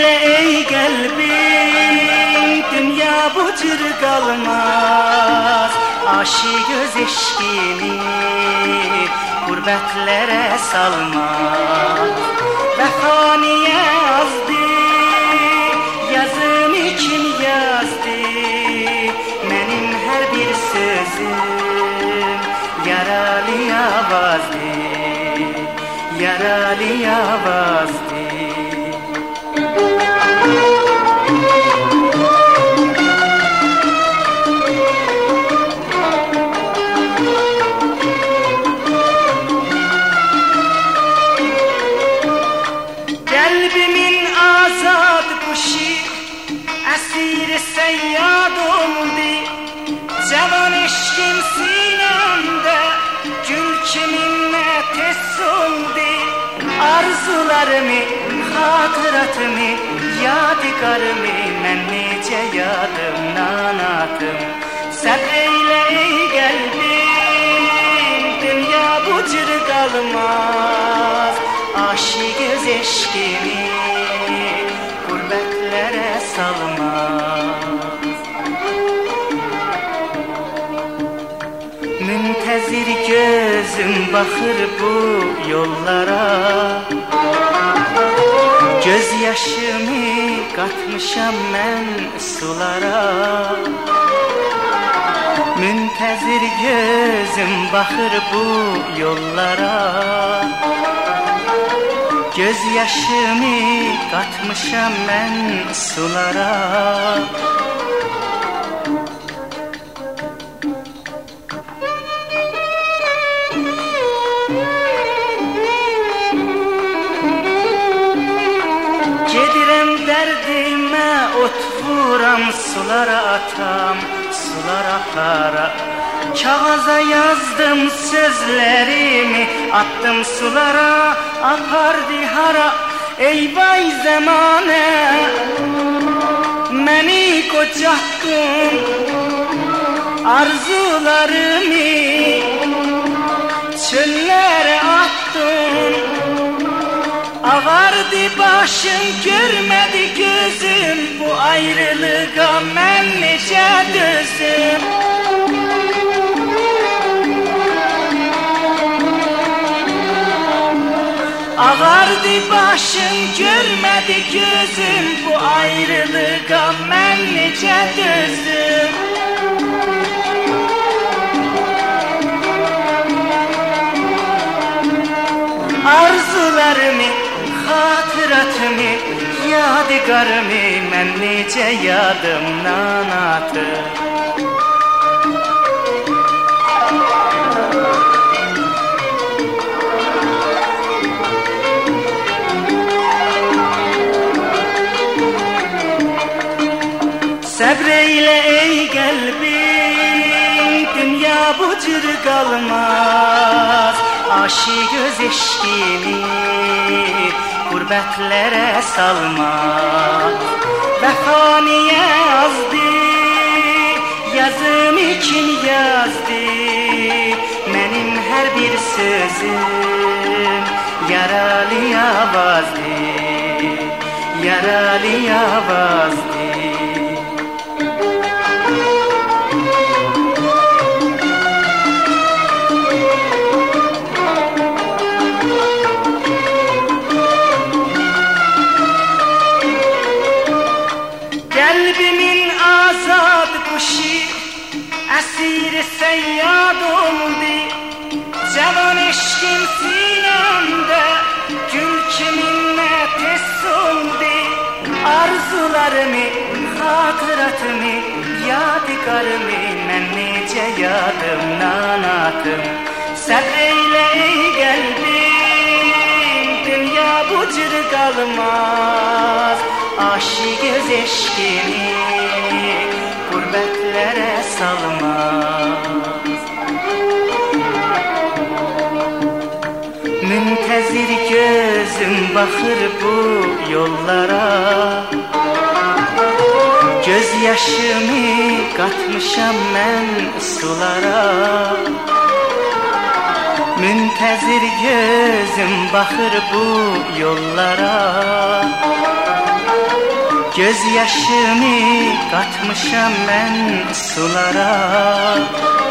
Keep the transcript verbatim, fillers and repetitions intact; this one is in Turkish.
Səbreyle ey qəlbim, dünya bu cür qalmaz. Aşıq öz eşkini qurbətlərə salmaz. Vəfaniyə azdı, yazım kim yazdı. Mənim hər bir sözüm yaralı avazdı, yaralı avazdı. Kalbimin azad kuşu esir seyyad oldu. Cavan eşkim sinemde gül kiminle tez oldu. Arzularımı, hatıratımı, yadigarımı mən necə yadımdan atım. Səbreyle ey qəlbim, dünya bu cür qalmaz. Aşıq öz eşkini qurbətlərə salmaz. Müntəzir gözüm baxır bu yollara. Göz yaşımı qatmışam mən sulara. Müntəzir gözüm baxır bu yollara. Göz yaşımı qatmışam mən sulara. Gedirəm dərdimə ot vuram, sulara atam, sulara para. Kağaza yazdım sözlerimi, attım sulara, apardı hara. Ey vay zamane, məni qocattın, arzularımı çöllere attın. Ağardı başım, görmedi gözüm, bu ayrılığa mən necə dözüm. Ağardı başım, görmedi gözüm, bu ayrılığa mən necə dözüm. Arzularımı, hatıratımı, yadigarımı mən necə yadımdan atım. Səbreyle ey qəlbim, dünya bu cür qalmaz. Aşıq öz eşkini qurbətlərə salmaz. Vəfaniyə azdı, yazım kim yazdı. Mənim hər bir sözüm yaralı avazdı, yaralı avazdı. Kalbimin azad kuşu esir seyyad oldu. Cavan eşkim sinemde gül kiminle tez oldu. Arzularımı, hatıratımı, yadigarımı mən necə yadımdan atım. Səbreyle ey qəlbim, dünya bu cür qalmaz. Aşıq öz eşkini qurbətlərə salmaz. Müntəzir gözüm baxır bu yollara. Göz yaşımı qatmışam mən sulara. Müntəzir gözüm baxır bu yollara. Göz yaşımı katmışam ben sulara.